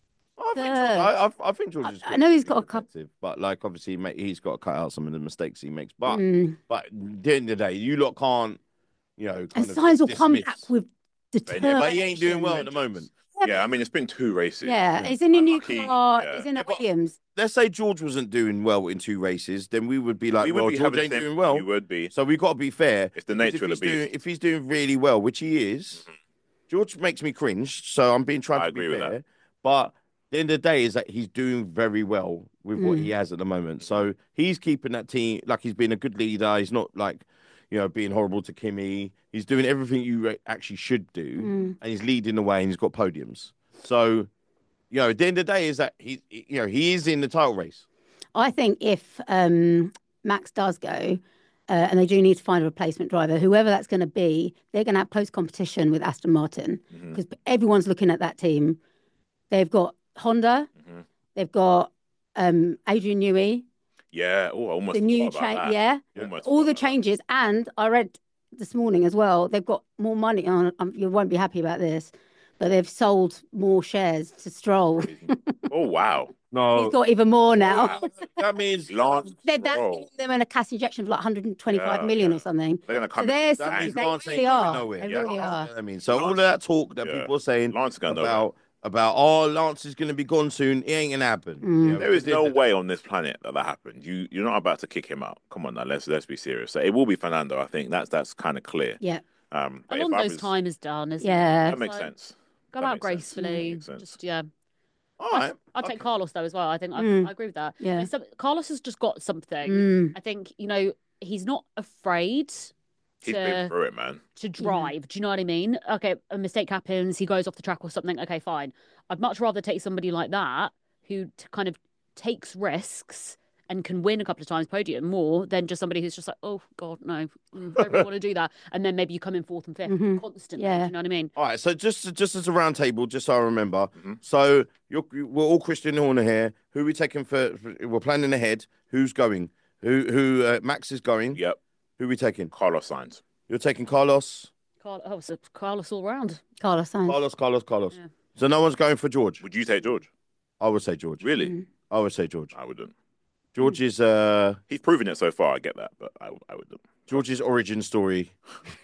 I think, Third. George, I, I, I think George I- is. I know he's pretty got a couple- competitive, but like obviously, mate, he's got to cut out some of the mistakes he makes. But Mm. but at the end of the day, you lot can't, you know, kind And of Sainz will just come dismiss. back with But determination. But he ain't doing well at the moment. Yeah, I mean, it's been two races. Yeah, he's in a new Unlucky, car. yeah. He's in a Yeah, but- Williams. Let's say George wasn't doing well in two races, then we would be like, we would well, be George having ain't the same- doing well. You would be. So we've got to be fair. It's the Because nature if of the he's doing, beast. if he's doing really well, which he is, George makes me cringe. So I'm being trying I to agree be with fair. that. But at the end of the day is that he's doing very well with what Mm. he has at the moment. So he's keeping that team like he's been a good leader. He's not like, you know, being horrible to Kimi. He's doing everything you re- actually should do, Mm. and he's leading the way, and he's got podiums. So, you know, at the end of the day is that he, you know, he is in the title race. I think if um, Max does go, uh, and they do need to find a replacement driver, whoever that's going to be, they're going to have close competition with Aston Martin Mhm. because everyone's looking at that team. They've got Honda, Mhm. they've got um, Adrian Newey, Yeah. Oh, I almost the new forgot about change, that. yeah, Almost all the forgot about changes. And I read this morning as well, they've got more money. Oh, um, you won't be happy about this, but they've sold more shares to Stroll. that. Oh, wow. No, He's got even more now. Wow. that means Lance They're that's Stroll. giving them a cash injection of like one hundred twenty-five Yeah, million yeah. or something. They're going to So come they're in. that means they Lance really ain't are. going nowhere. They Yeah. really You know are. what I mean, so all of that talk that Yeah. people are saying Lance is going nowhere. about about oh Lance is going to be gone soon, it ain't gonna happen. Mm. You know, There is because no they- way on this planet that that happened. You you're not about to kick him out. Come on now, let's let's be serious. So it will be Fernando. I think that's that's kind of clear. Yeah. Um, but if I Alonso's was- time is done, isn't Yeah. it? that makes So sense. Go That out makes sense. gracefully. Makes sense. Just yeah. All right, I'd take Carlos though as well. I think I, Mm. I agree with that. Yeah. It's some- Carlos has just got something. Mm. I think you know he's not afraid He's been to through it, man. to drive. Do you know what I mean? Okay, a mistake happens, he goes off the track or something. Okay, fine. I'd much rather take somebody like that who t- kind of takes risks and can win a couple of times podium more than just somebody who's just like, oh God, no, mm, don't really want to do that. And then maybe you come in fourth and 5th Mhm. constantly. Yeah. Do you know what I mean? all right. So just just as a round table, just so I remember. Mhm. So you're, we're all Christian Horner here. Who are we taking for? for- We're planning ahead. Who's going? Who who? Uh, Max is going. Yep. Who are we taking? Carlos Sainz. You're taking Carlos. Carl- oh, so Carlos all round. Carlos Sainz. Carlos, Carlos, Carlos. Yeah. So no one's going for George. Would you take George? I would say George. Really? Mm. I would say George. I wouldn't. George is uh He's proven it so far. I get that, but I I wouldn't. George's origin story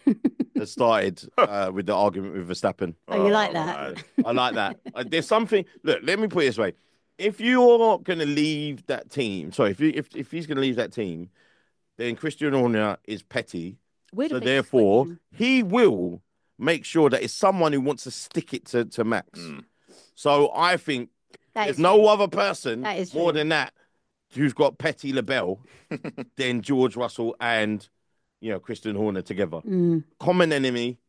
that started uh, with the argument with Verstappen. Oh, you like that? man. I like that. Uh, There's something. Look, let me put it this way: if you're going to leave that team, sorry, if you, if if he's going to leave that team, then Christian Horner is petty. Weird So big therefore, swing. he will make sure that it's someone who wants to stick it to, to Max. Mm. So I think That there's is no true. other person That is more true. than that who's got petty LaBelle than George Russell and you know Christian Horner together. Mm. Common enemy.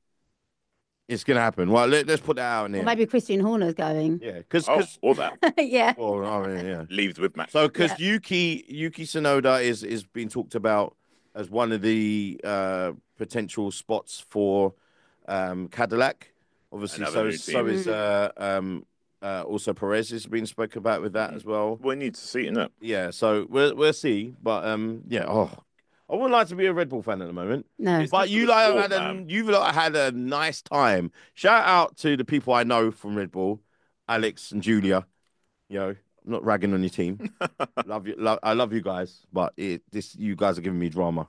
It's going to happen. Well, let, let's put that out in there. Or maybe Christian Horner's going. Yeah, because Oh, all that yeah. well, I mean, yeah. leaves with Max. So because Yuki Yuki Tsunoda is is being talked about as one of the uh, potential spots for um, Cadillac. Obviously, Another so new is, so team. is uh, um, uh, also Perez has been spoken about with that as well. we need to see it, innit? Yeah, so we'll we'll see, but um, yeah. Oh, I wouldn't like to be a Red Bull fan at the moment, No. It's- but good you for the like sport, had a man. you've like had a nice time. Shout out to the people I know from Red Bull, Alex and Julia. You know, I'm not ragging on your team. love you, love, I love you guys, but it, this you guys are giving me drama.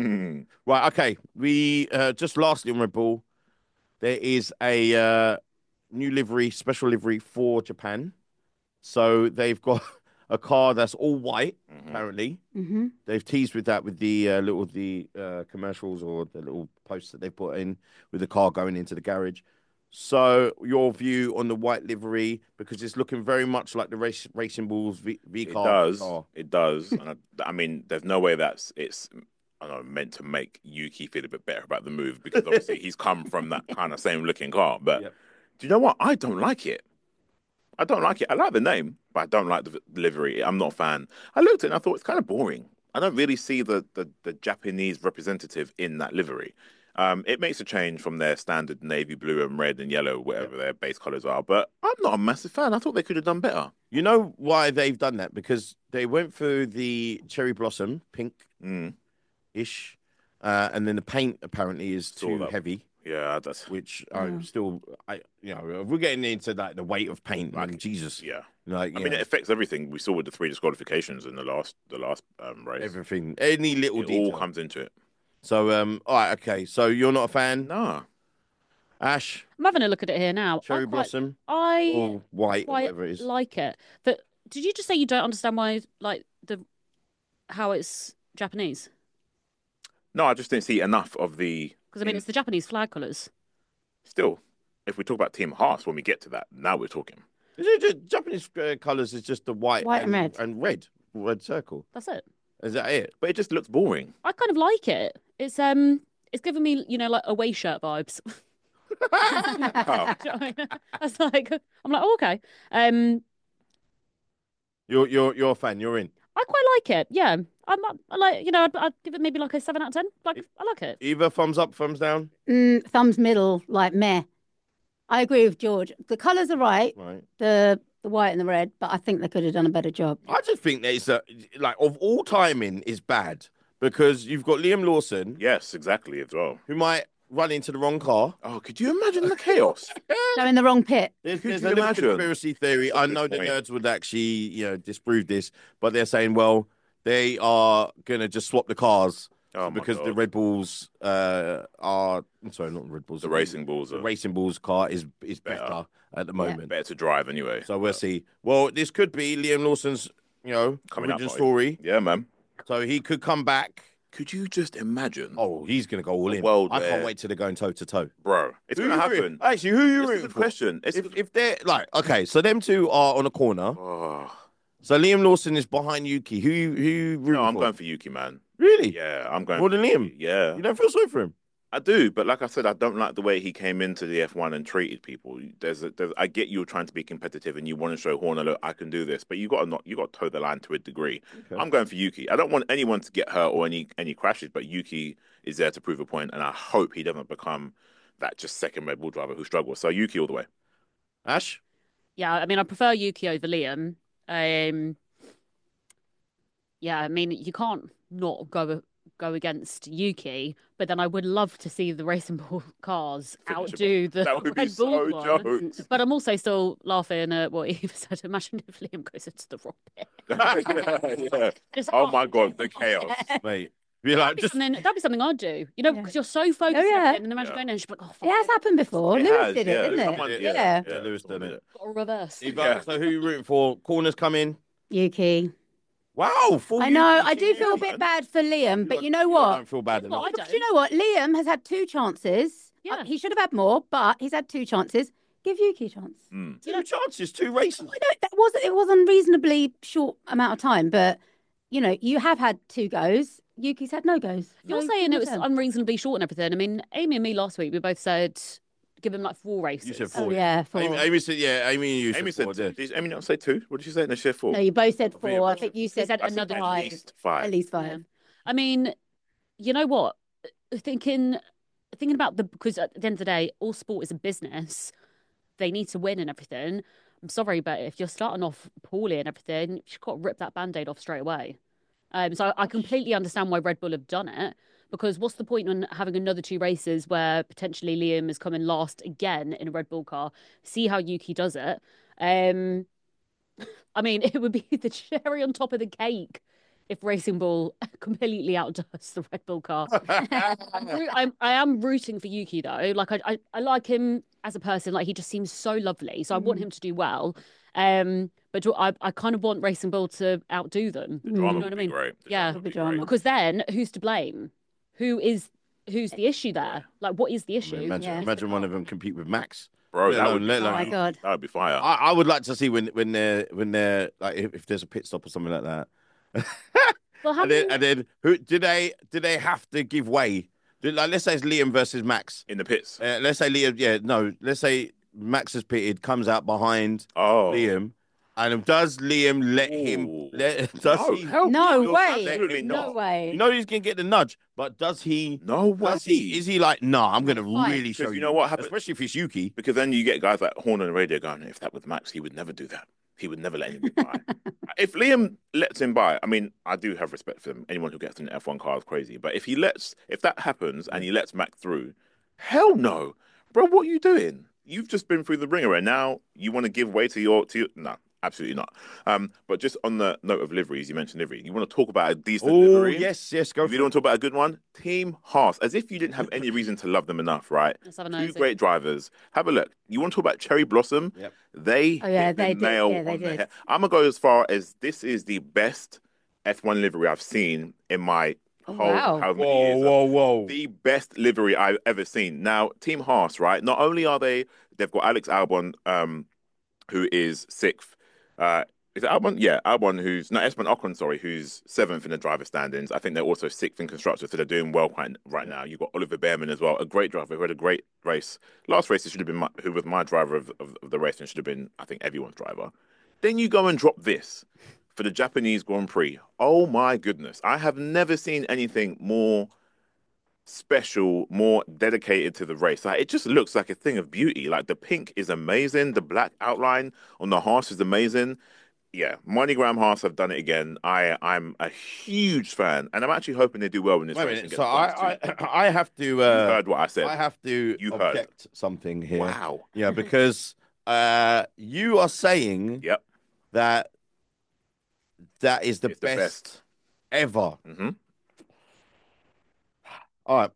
Right, okay. We uh, just lastly on Red Bull, there is a uh, new livery, special livery for Japan. So they've got a car that's all white. Mhm. Apparently, Mm-hmm. they've teased with that with the uh, little the uh, commercials or the little posts that they put in with the car going into the garage. So your view on the white livery, because it's looking very much like the race, Racing Bulls V, v It car. does. car. It does. And I, I mean, there's no way that's it's I don't know, meant to make Yuki feel a bit better about the move because obviously he's come from that kind of same looking car. But Yep. do you know what? I don't like it. I don't like it. I like the name, but I don't like the delivery. I'm not a fan. I looked at it and I thought it's kind of boring. I don't really see the the, the Japanese representative in that livery. Um, it makes a change from their standard navy blue and red and yellow, whatever their base colors are. But I'm not a massive fan. I thought they could have done better. You know why they've done that? Because they went through the cherry blossom, pink-ish, Mm. uh, and then the paint apparently is Saw too that. heavy, Yeah, that's which Yeah. I'm still, I you know, if we're getting into like the weight of paint, Like, like Jesus, yeah. like I you mean, know, it affects everything we saw with the three disqualifications in the last the last um, race. everything, any little It detail. all comes into it. So, um, all right, okay. So you're not a fan, Nah. Ash? I'm having a look at it here now. Cherry I quite, blossom I or white, or quite whatever it is. like it. But did you just say you don't understand why, like the how it's Japanese? No, I just didn't see enough of the. Because I mean, in- it's the Japanese flag colours. Still, if we talk about Team Haas when we get to that, now we're talking. Is it just, Japanese uh, colors is just the white, White and red. and red, red circle. That's it. Is that it? But it just looks boring. I kind of like it. It's um, it's giving me, you know, like away shirt vibes. Oh. Do you know what I mean? That's like I'm like, oh, okay. Um, You're you're you're a fan. You're in. I quite like it. Yeah, I'm. I like, you know, I'd, I'd give it maybe like a seven out of ten. Like, I like it. Either thumbs up, thumbs down. Mm, thumbs middle, like meh. I agree with George. The colours are right, Right. the the white and the red, but I think they could have done a better job. I just think that it's a like of all timing is bad because you've got Liam Lawson Yes, exactly, as well. who might run into the wrong car. Oh, could you imagine the chaos? They're in the wrong pit. There's, Could there's you a little imagine? conspiracy theory. I Good know the point. nerds would actually, you know, disprove this, but they're saying, well, they are gonna just swap the cars Oh, my because the God. Red Bulls uh, are. I'm sorry, not the Red Bulls. The Racing Bulls The are Racing Bulls car is is better, Better. at the moment. better to drive anyway. So we'll see. Well, this could be Liam Lawson's, you know, Coming out origin party. story. Yeah, man. So he could come back. Could you just imagine? Oh, he's gonna go all A in. world I can't where- wait till they're going toe to toe. Bro, it's going to happen. Actually, who are you It's a rooting good for? question. It's a If, good- if they're like, okay, so them two are on a corner. Oh, So Liam Lawson is behind Yuki. Who you who you rooting no, I'm for? going for Yuki, man. Really? Yeah, I'm going More for than Yuki. Liam? Yeah. You don't feel sorry for him? I do, but like I said, I don't like the way he came into the F one and treated people. There's, a, there's I get you trying to be competitive and you want to show Horner, look, I can do this, but you got to not, you got to toe the line to a degree. Okay. I'm going for Yuki. I don't want anyone to get hurt or any any crashes, but Yuki is there to prove a point, and I hope he doesn't become that just second Red Bull driver who struggles. So Yuki all the way. Ash? Yeah, I mean, I prefer Yuki over Liam. Um, yeah, I mean, you can't not go go against Yuki, but then I would love to see the Racing Bull cars Finish outdo the That would be Red Bull so one. jokes. But I'm also still laughing at what Eva said. Imagine if Liam goes into the wrong pit. yeah, yeah. Just, Oh my God, the chaos. Mate. Be like, That'd be, just something, that'd be something I'd do. You know, Yeah. because you're so focused Oh, on yeah. it, and then imagine Yeah. going in and she's like, oh, It has happened before. It Lewis has, did yeah. it, didn't Someone- it? yeah. Yeah. Yeah, Lewis done it. got a reverse. Eva, Yeah. so who you rooting for? Corners come in. Yuki. Wow. full I know. Yuki I do team, feel a man. bit bad for Liam, but you know I what? don't feel bad Well, enough. I Because don't. you know what? Liam has had two chances. Yeah. Uh, he should have had more, but he's had two chances. Give Yuki a chance. Mm. Two chances, two races. I know that was it was a reasonably short amount of time, but you know you have had two goes. Yuki's had no goes. You're So saying give it was him a turn. unreasonably short and everything. I mean, Amy and me last week, we both said give him like four races. said Oh four. yeah, four. Amy, Amy said, yeah, Amy and you Amy said said, four, yeah. did Amy not say two? What did she say? No, she said four. No, you both said think four. it I was- think you She said, said I said another at five. least five. At least Yeah. five. I mean, you know what? Thinking thinking about the because at the end of the day, all sport is a business. They need to win and everything. I'm sorry, but if you're starting off poorly and everything, you've got to rip that band-aid off straight away. Um, so I completely understand why Red Bull have done it, because what's the point in having another two races where potentially Liam is coming last again in a Red Bull car? See how Yuki does it. Um, I mean, it would be the cherry on top of the cake if Racing Bull completely outdoes the Red Bull car. I'm, roo- I'm, I am rooting for Yuki though. Like I, I, I like him as a person. Like he just seems so lovely. So I want Mhm. him to do well. Um, but do- I, I kind of want Racing Bull to outdo them. The You drama know would what I be mean? great. The Yeah. drama would be Drama. great. Because then who's to blame? Who is who's the issue there? Like, what is the I issue? mean, imagine, Yeah. imagine one of them compete with Max. Bro, Let that alone- would be let Oh alone- my fire. God. That would be fire. I, I would like to see when when they're when they're like if, if there's a pit stop or something like that. Well, how and then many- and then who do they do they have to give way? Do, like let's say it's Liam versus Max. In the pits. Uh, let's say Liam. Yeah, no. Let's say Max is pitted, comes out behind Oh. Liam, and does Liam let him? Ooh. Let, does No, he? hell No no, way. Absolutely No not. No way. You know he's gonna get the nudge, but does he? No way. Does he? Is he like? No, I'm gonna Fine. really show Because you. you know what happens? Especially if it's Yuki. Because then you get guys like Horn on the radio going, if that was Max, he would never do that. He would never let anybody by. If Liam lets him by, I mean, I do have respect for him. Anyone who gets in an F one car is crazy. But if he lets, if that happens and he lets Max through, hell no, bro. What are you doing? You've just been through the ringer, and now you want to give way to your to your, no, absolutely not. Um, but just on the note of liveries, you mentioned livery. You want to talk about a decent Oh livery? yes, yes. Go If for you it. don't talk about a good one, Team Haas, as if you didn't have any reason to love them enough, right? Let's have a Two nosy. great drivers. Have a look. You want to talk about Cherry Blossom? Yep. They Oh, yeah, hit the they did. nail Yeah, they on the did. head. I'm gonna go as far as this is the best F one livery I've seen in my Oh, whole wow. how many Whoa, years. whoa, whoa! The best livery I've ever seen. Now, Team Haas, right? Not only are they, they've got Alex Albon, um, who is sixth. Uh, is it Albon? Yeah, Albon, who's not Esteban Ocon, sorry, who's seventh in the driver standings. I think they're also sixth in constructors, so they're doing well right, right now. You've got Oliver Behrman as well, a great driver who had a great race. Last race, it should have been my, who was my driver of, of, of the race and should have been, I think, everyone's driver. Then you go and drop this for the Japanese Grand Prix. Oh my goodness. I have never seen anything more special, more dedicated to the race. Like, it just looks like a thing of beauty. Like the pink is amazing, the black outline on the horse is amazing. Yeah, MoneyGram Haas have done it again. I I'm a huge fan, and I'm actually hoping they do well in this Wait a race. minute. and get So the points I, too. I I have to. You Uh, heard what I said. I have to You heard. object something here. Wow. Yeah, because uh, you are saying Yep. that that is the It's the best, best. ever. hmm All right.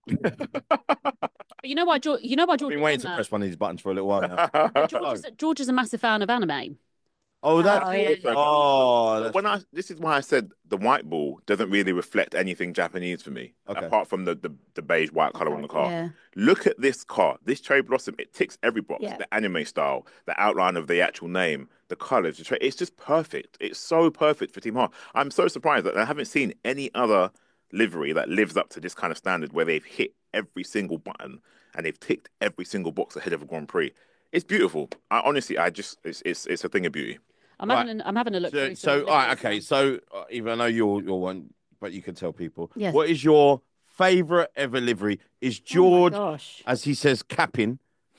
But you know why? George, you know why I've George been has waiting done to that? press one of these buttons for a little while now. But George, is, George is a massive fan of anime. Oh, that. Oh, yeah. Oh, that's... when I this is why I said the white ball doesn't really reflect anything Japanese for me, Okay. apart from the, the the beige white color on the car. Yeah. Look at this car, this cherry blossom. It ticks every box. Yeah. The anime style, the outline of the actual name, the colors. The tra- it's just perfect. It's so perfect for Team Haas. I'm so surprised that I haven't seen any other livery that lives up to this kind of standard where they've hit every single button and they've ticked every single box ahead of a Grand Prix. It's beautiful. I honestly, I just it's it's it's a thing of beauty. I'm Right. having, a, I'm having a look. So, through so some all right, liveries okay. now. So, uh, even I know you're you're one, but you can tell people. Yes. What is your favorite ever livery? Is Oh my George, gosh. as he says, capping?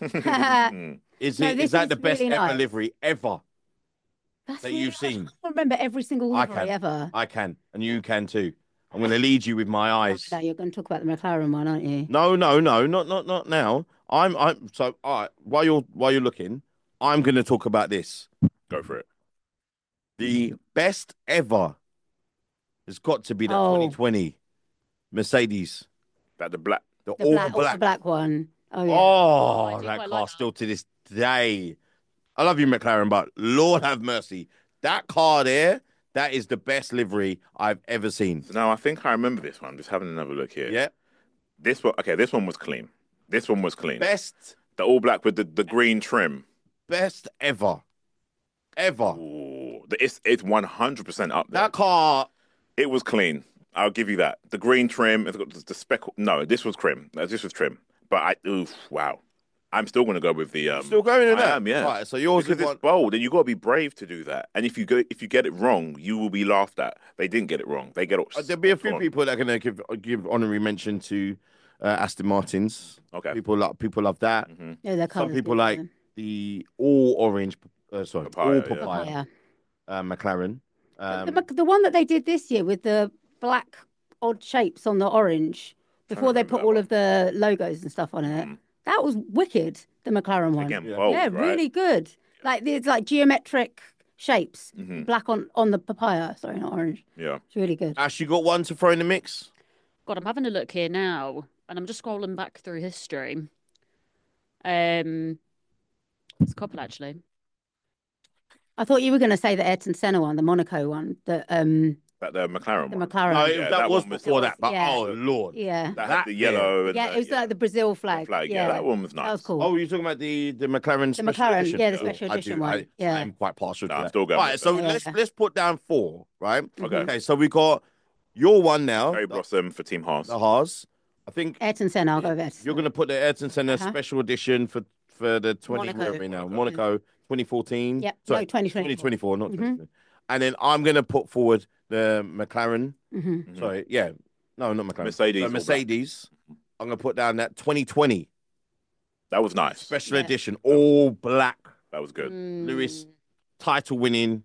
Mm. Is No, it? this Is that is the best really ever nice. livery ever That's that really you've nice. seen? I can't remember every single I livery can. ever. I can, and you can too. I'm going to lead you with my eyes. No, you're going to talk about the McLaren one, aren't you? No, no, no, not not not now. I'm I'm so all right. While you're while you're looking, I'm going to talk about this. Go for it. The best ever has got to be the Oh. twenty twenty Mercedes, That the black. the, The all black, black. the black one. Oh, yeah. Oh, I do that quite car like that. still to this day. I love you, McLaren, but Lord have mercy, that car there, that is the best livery I've ever seen. So now I think I remember this one. I'm just having another look here. Yeah, This one. Okay, this one was clean. This one was clean. best, The all black with the, the green trim. best ever, ever. Ooh, the- it's it's one hundred percent up there. That car. It was clean. I'll give you that. The green trim, it's got the, the speckle. No, this was trim. No, This was trim. But I, oof, wow. I'm still going to go with the. Um, Still going in I that? am, yeah. Right, so yours because is it's one. bold, and you got to be brave to do that. And if you go, if you get it wrong, you will be laughed at. They didn't get it wrong. They get it. Uh, There'll be a few on. people that are going to give give honorary mention to uh, Aston Martins. Okay. People love people love that. hmm Yeah, their Some colours people good, like yeah. the all orange. Uh, sorry, Papaya, all yeah. papaya. Papaya. Uh, McLaren. The- Um, the, Mc- the one that they did this year with the black odd shapes on the orange before they remember put that all one. of the logos and stuff on it. Mhm. That was wicked, the McLaren one. Again, Yeah. bold, yeah, right? really good. Like there's like geometric shapes, Mhm. black on on the papaya. Sorry, not orange. Yeah. It's really good. Ash, you got one to throw in the mix? God, I'm having a look here now, and I'm just scrolling back through history. Um, it's a couple actually. I thought you were going to say the Ayrton Senna one, the Monaco one, the um, But the McLaren the one. McLaren. No, Yeah, that, that was one was- before that. But Yeah. oh lord, Yeah, That, That- had the yellow. And yeah, the, it was like the Brazil flag. flag. Yeah, Yeah, that one was nice. that was cool. oh, you're talking about the the McLaren The special McLaren, edition? yeah, the Yeah. special I edition do. one. I, yeah, I'm quite partial Nah, to I'm that. still going All right, with so that. let's Yeah. let's put down four, right? Okay. Okay, so we got your one now, Cherry the, Blossom for Team Haas. the Haas. I think Ayrton Senna, I'll go with Ayrton you're Senna. going to put the Ayrton Senna Uh-huh. special edition for for the twenty Monaco. whatever now Monaco twenty fourteen. Yep, Sorry, no, twenty twenty-four. twenty twenty-four, not Mhm. twenty twenty. And then I'm going to put forward the McLaren. hmm Mhm. Sorry, yeah, no, not McLaren. Mercedes, The all black. Mercedes. I'm going to put down that twenty twenty That was nice. special Yeah. edition, all black, That was good. Mm. Lewis title winning.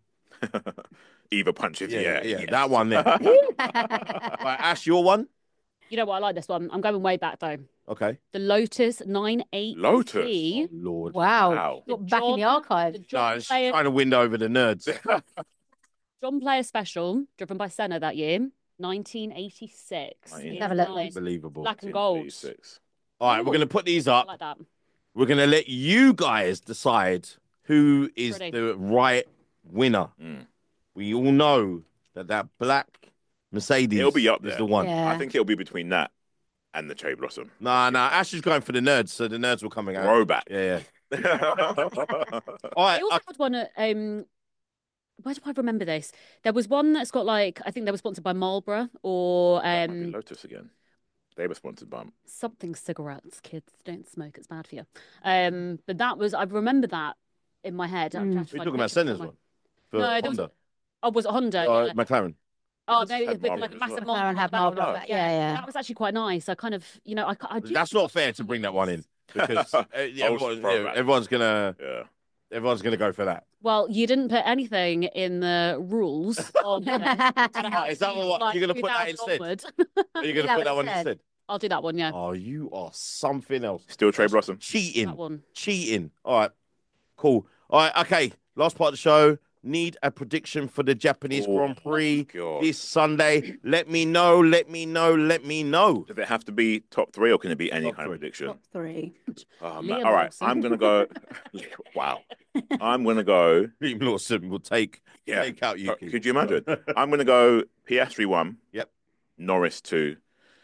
Eva punches. Yeah, Yeah, yeah, yes. that one there. Right, Ash, your one. You know what? I like this one. I'm going way back though. Okay. The Lotus nine eighty. Lotus? Oh, Lord. Wow, Wow. got back in the John- archive. The No, John it's Player, trying to win over the nerds. John Player Special, driven by Senna that year, nineteen eighty-six. Nineteen- Have a look. Nice. Unbelievable. Black and gold. eighty-six. All right, we're going to put these I up. like that. We're going to let you guys decide who is Pretty. the right winner. Mm. We all know that that black Mercedes It'll be up is there. the one. Yeah. I think it'll be between that and the Cherry Blossom. Nah, nah. Ash is going for the nerds, so the nerds will come out. Throwback. Yeah, yeah. yeah, All right. They also had one at, um, where do I remember this? There was one that's got like, I think they were sponsored by Marlboro or um, Lotus again. They were sponsored by. something cigarettes. Kids don't smoke; it's bad for you. Um, but that was I remember that in my head. I'm Mm. trying to We're find talking about pictures Senna's somewhere. one. For No, there was- Honda. Oh, was it Honda? Uh, Yeah. McLaren. Oh, no, Had with Marlboro like as massive well. McLaren had Marlboro Marlboro back. back, yeah, yeah. That was actually quite nice. I kind of, you know, I, I do. That's not fair to bring that one in because uh, yeah, Old everyone, throwback. yeah, everyone's gonna Yeah. everyone's gonna go for that. Well, you didn't put anything in the rules. On, you know, Is that what like you're gonna put that two thousand instead? onward. Are you gonna that put that what one it said? instead? I'll do that one. Yeah, Oh, you are something else. Still Cherry Blossom. Cheating. that one. Cheating. All right. Cool. All right. Okay. Last part of the show. Need a prediction for the Japanese Oh, Grand Prix God. this Sunday. Let me know. Let me know. Let me know. Does it have to be top three or can it be any Top kind three. of prediction? Top three. Oh, Liam man. All right. Lawson. I'm going to go. Wow. I'm going to go. Liam Lawson will take Yeah. take out you. Uh, Could you imagine? I'm going to go Piastri one. Yep. Norris two.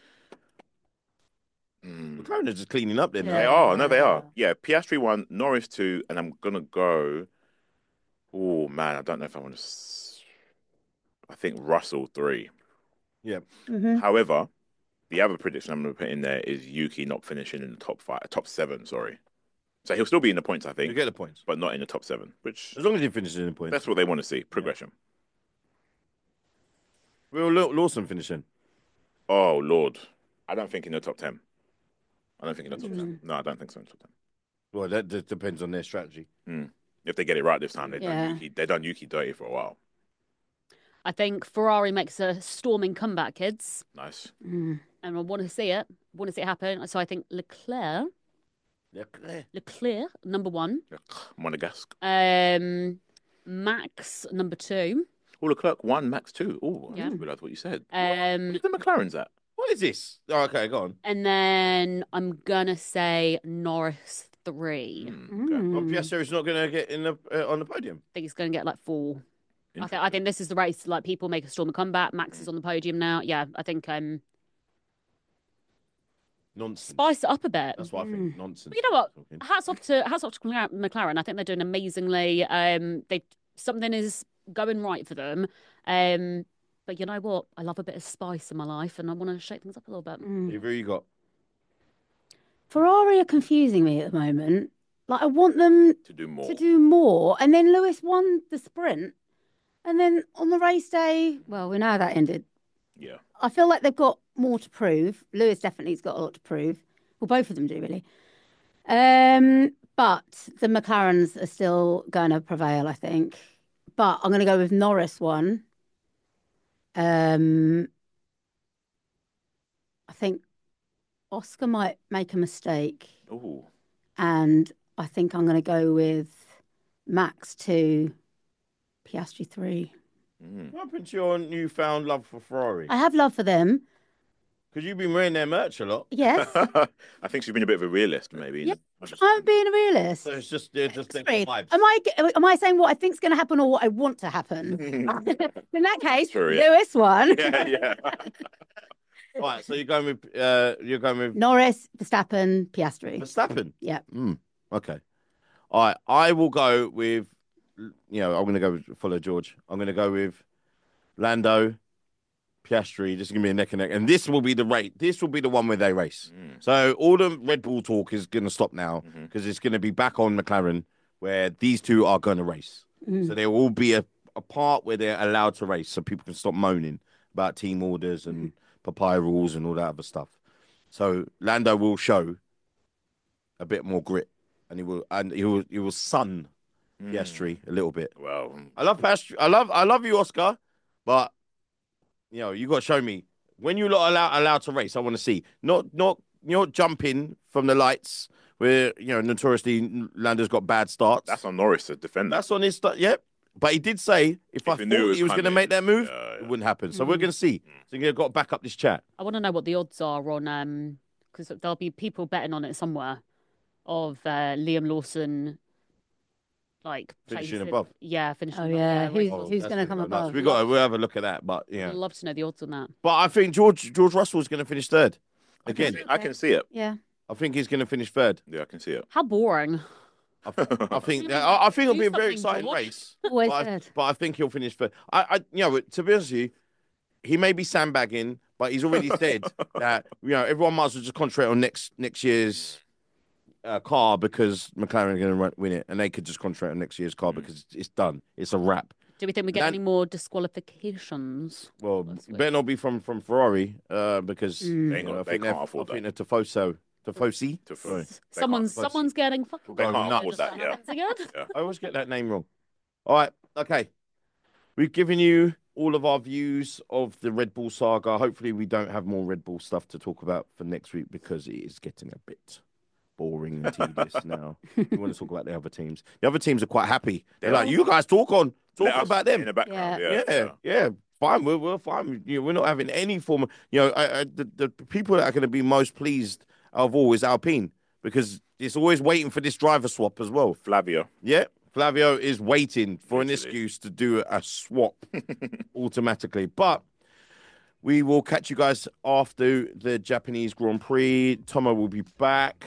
Mm. McLaren are just cleaning up then. They Yeah. are. No, they are. Yeah. Piastri one, Norris two, and I'm going to go. Oh, man. I don't know if I want to. S- I think Russell three. hmm However, the other prediction I'm going to put in there is Yuki not finishing in the top five, top seven. Sorry, so he'll still be in the points, I You think, get the points. but not in the top seven. Which As long as he finishes in the points. that's what they want to see: progression. Will Law- Lawson finishing? Oh Lord, I don't think in the top ten. I don't think in the top Mm. ten. No, I don't think so in the top ten. Well, that just depends on their strategy. If they get it right this time, they've Yeah. done Yuki. They've done Yuki dirty for a while. I think Ferrari makes a storming comeback, kids, Nice. Mm. and I want to see it. Want to see it happen. So I think Leclerc, Yeah, clear. Leclerc number one, Monegasque. um, Max number two, Oh, Leclerc one, Max two. Oh, I Yeah. didn't realize what you said. um, Where's the McLaren's at? What is this? Oh, okay, go on. and then I'm gonna say Norris three. I Hmm, okay. Mm. Well, Piastri is not going to get in the uh, on the podium. think he's gonna get like four. I think I Interesting. think this is the race. Like people make a storm a comeback. Max is on the podium now. Yeah, I think um Nonsense. spice it up a bit. That's what I think. Nonsense. But you know what? Talking. Hats off to hats off to McLaren. McLaren. I think they're doing amazingly. Um, they something is going right for them. Um, but you know what? I love a bit of spice in my life, and I want to shake things up a little bit. Mm. Who you got? Ferrari are confusing me at the moment. Like I want them To do more. to do more, and then Lewis won the sprint, and then on the race day, well, we know how that ended. Yeah. I feel like they've got more to prove. Lewis definitely's got a lot to prove. Well, both of them do really. Um, but the McLarens are still going to prevail, I think. But I'm going to go with Norris one. Um, I think Oscar might make a mistake, Oh. and I think I'm going to go with Max two, Piastri three. Mm. What happened to your newfound love for Ferrari? I have love for them. Because you've been wearing their merch a lot. Yes. I think she's been a bit of a realist, maybe. Yep. I'm being a realist. So it's just, they're just there for Agreed. vibes. Am I am I saying what I think's going to happen or what I want to happen? In that case, True, yeah. Lewis one. Yeah, yeah. All right, so you're going with, uh, you're going with Norris, Verstappen, Piastri. Verstappen. Yeah. Mm, okay. All right, I will go with, you know, I'm going to go with, follow George. I'm going to go with Lando, Piastri. This is going to be a neck and neck. And this will be the rate. This will be the one where they race. Mm. So all the Red Bull talk is going to stop now because Mhm. it's going to be back on McLaren where these two are going to race. Mm. So there will be a, a part where they're allowed to race so people can stop moaning about team orders and papaya rules and all that other stuff. So Lando will show a bit more grit and he will and he will he will sun Mm. Piastri a little bit. Well, I love Piastri. I love I love you, Oscar, but you know, you got to show me when you're not allowed allowed to race. I want to see not not you're not jumping from the lights where you know notoriously Lando's got bad starts. that's on Norris to defend that. That's on his start. Yep. But he did say if, I he thought knew it was he was going to coming, make that move, yeah, yeah. it wouldn't happen. So we're Mhm. going to see. So you've got to back up this chat. I want to know what the odds are on um because there'll be people betting on it somewhere of uh, Liam Lawson like Finishing placing- above. Yeah, finishing. Oh, above, yeah. race Who's- ball. who's that's gonna gonna come go nuts. above? We got. We'll have a look at that. But yeah. I'd love to know the odds on that. But I think George George Russell's going to finish third again. I can see it. Yeah. I think he's going to finish third. Yeah, I can see it. How boring. I, I think. I, I think it'll Do be a very something, exciting George. race. Always But I, good. but I think he'll finish third. I, I, you know, to be honest with you, he may be sandbagging, but he's already said that you know everyone might as well just concentrate on next next year's uh, car because McLaren are going to win it, and they could just concentrate on next year's car because it's done. It's a wrap. Do we think we get Lan- any more disqualifications? Well, That's better not be from from Ferrari uh, because Mm. They ain't uh, gonna- I they think can't they're- afford I think that. they're Tifoso, Tifosi. To- Sorry. they Someone's can't- someone's getting fucking. They can't nuts. afford that, yeah. Again? I always get that name wrong. All right, okay. We've given you all of our views of the Red Bull saga. Hopefully, we don't have more Red Bull stuff to talk about for next week because it is getting a bit boring and tedious now. We want to talk about the other teams. The other teams are quite happy. They're They like, are. you guys talk on, talk Let us about them. in the background. Yeah. Yeah, Yeah, yeah, fine. We're, we're fine. You know, we're not having any form of, you know, I, I, the, the people that are going to be most pleased of all is Alpine because it's always waiting for this driver swap as well. Flavio. Yeah, Flavio is waiting for an Literally. excuse to do a swap automatically. But we will catch you guys after the Japanese Grand Prix. Tomo will be back.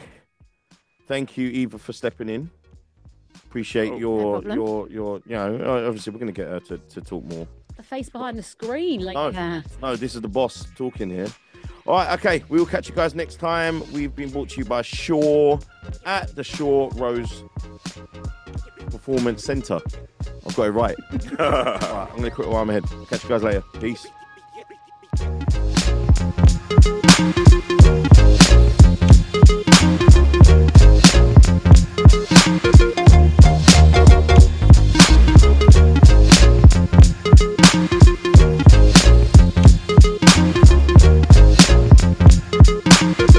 Thank you, Eva, for stepping in. Appreciate Oh, your, no problem. your, your, you know, obviously we're going to get her to, to talk more. The face behind the screen, like No. Yeah. No, this is the boss talking here. All right, okay. We will catch you guys next time. We've been brought to you by Shaw at the Shaw Rose Performance Centre. I've got it right. All right, I'm going to quit while I'm ahead. Catch you guys later. Peace. We'll be right back.